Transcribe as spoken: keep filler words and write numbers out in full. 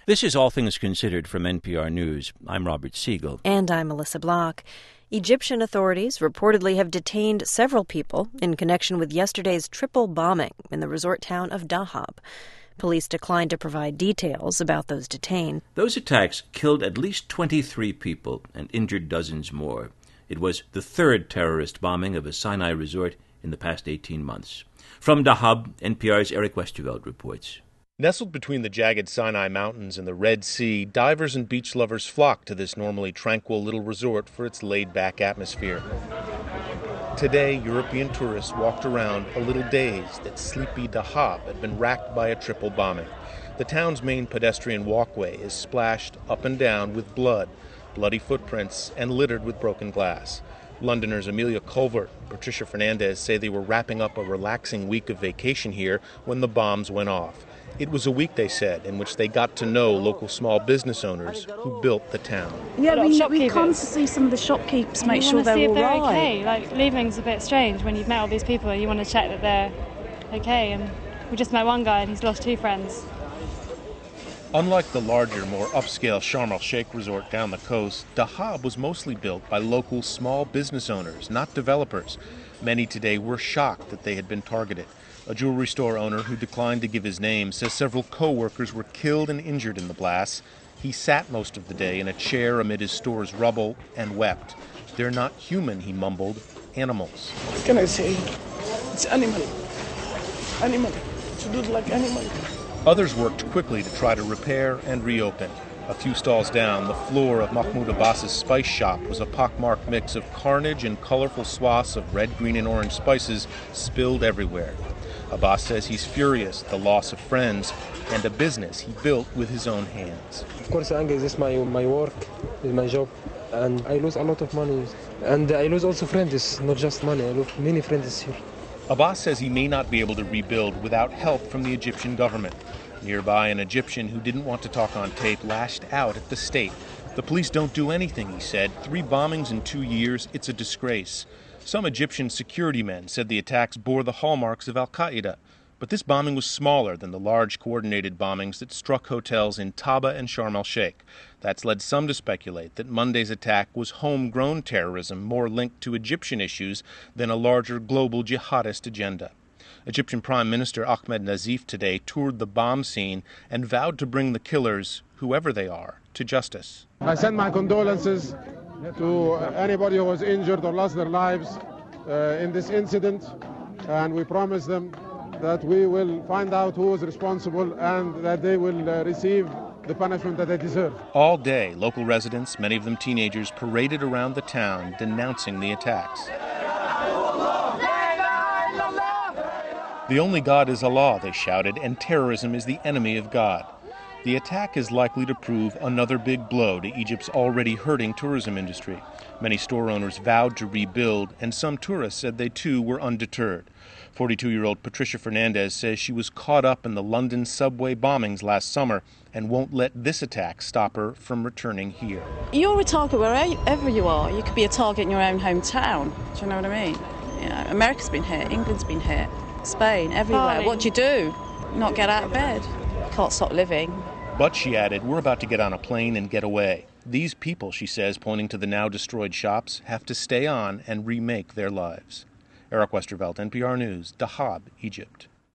This is All Things Considered from N P R News. I'm Robert Siegel. And I'm Melissa Block. Egyptian authorities reportedly have detained several people in connection with yesterday's triple bombing in the resort town of Dahab. Police declined to provide details about those detained. Those attacks killed at least twenty-three people and injured dozens more. It was the third terrorist bombing of a Sinai resort in the past eighteen months. From Dahab, N P R's Eric Westerveld reports. Nestled between the jagged Sinai Mountains and the Red Sea, divers and beach lovers flock to this normally tranquil little resort for its laid-back atmosphere. Today, European tourists walked around a little dazed that sleepy Dahab had been racked by a triple bombing. The town's main pedestrian walkway is splashed up and down with blood, bloody footprints, and littered with broken glass. Londoners Amelia Colvert and Patricia Fernandez say they were wrapping up a relaxing week of vacation here when the bombs went off. It was a week, they said, in which they got to know local small business owners who built the town. Yeah, we, we come to see some of the shopkeepers, make sure they're all right. Okay. Like, leaving's a bit strange when you've met all these people and you want to check that they're okay. And we just met one guy and he's lost two friends. Unlike the larger, more upscale Sharm el-Sheikh resort down the coast, Dahab was mostly built by local small business owners, not developers. Many today were shocked that they had been targeted. A jewelry store owner who declined to give his name says several co-workers were killed and injured in the blasts. He sat most of the day in a chair amid his store's rubble and wept. They're not human, he mumbled, animals. What can I say? It's animal. Animal. To do it like animal. Others worked quickly to try to repair and reopen. A few stalls down, the floor of Mahmoud Abbas's spice shop was a pockmarked mix of carnage and colorful swaths of red, green, and orange spices spilled everywhere. Abbas says he's furious at the loss of friends and a business he built with his own hands. Of course, anger is my, my work, is my job, and I lose a lot of money. And I lose also friends, not just money. I lose many friends here. Abbas says he may not be able to rebuild without help from the Egyptian government. Nearby, an Egyptian who didn't want to talk on tape lashed out at the state. The police don't do anything, he said. Three bombings in two years, it's a disgrace. Some Egyptian security men said the attacks bore the hallmarks of al-Qaeda. But this bombing was smaller than the large coordinated bombings that struck hotels in Taba and Sharm el-Sheikh. That's led some to speculate that Monday's attack was homegrown terrorism more linked to Egyptian issues than a larger global jihadist agenda. Egyptian Prime Minister Ahmed Nazif today toured the bomb scene and vowed to bring the killers, whoever they are, to justice. I send my condolences to anybody who was injured or lost their lives uh, in this incident, and we promise them that we will find out who is responsible and that they will uh, receive the punishment that they deserve. All day, local residents, many of them teenagers, paraded around the town denouncing the attacks. The only God is Allah, they shouted, and terrorism is the enemy of God. The attack is likely to prove another big blow to Egypt's already hurting tourism industry. Many store owners vowed to rebuild, and some tourists said they too were undeterred. forty-two-year-old Patricia Fernandez says she was caught up in the London subway bombings last summer and won't let this attack stop her from returning here. You're a target wherever you are. You could be a target in your own hometown. Do you know what I mean? You know, America's been hit, England's been hit, Spain, everywhere. What do you do? Not get out of bed. Can't stop living. But, she added, we're about to get on a plane and get away. These people, she says, pointing to the now destroyed shops, have to stay on and remake their lives. Eric Westerveld, N P R News, Dahab, Egypt.